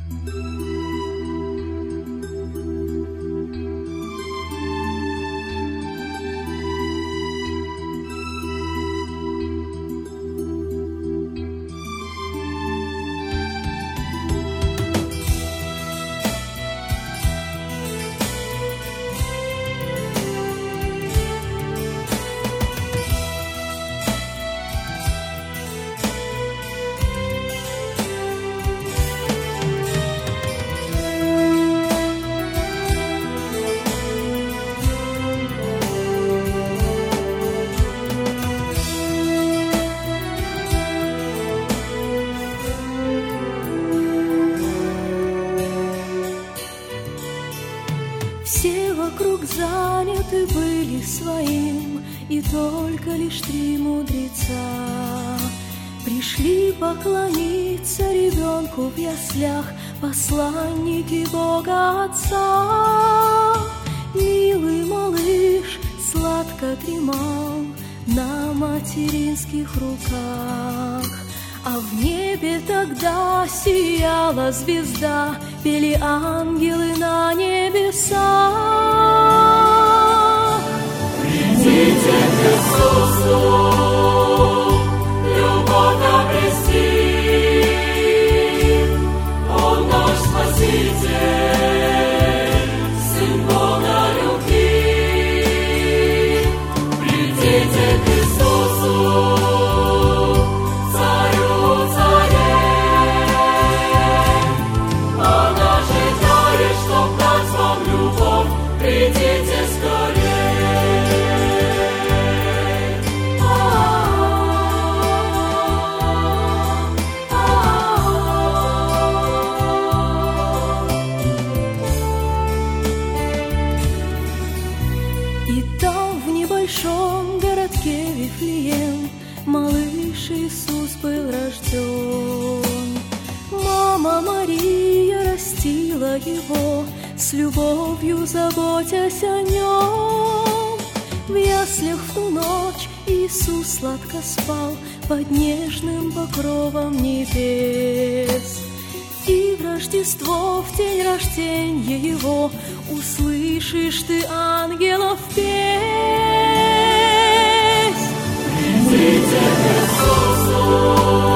Все вокруг заняты были своим, и только лишь 3 мудреца пришли поклониться ребенку в яслях, посланники Бога Отца. Милый малыш сладко дремал на материнских руках, а в небе тогда сияла звезда, пели ангелы на небесах. Придите к Иисусу, любовь обрести, Он наш Спаситель, Сын Бога любви. Придите к Иисусу, придите скорей. И там, в небольшом городке Вифлеем, малыш Иисус был рожден. Мама Мария растила его, с любовью заботясь о нем. В яслях в ту ночь Иисус сладко спал под нежным покровом небес. И в Рождество, в день рождения Его, услышишь ты ангелов песнь. Придите к Иисусу.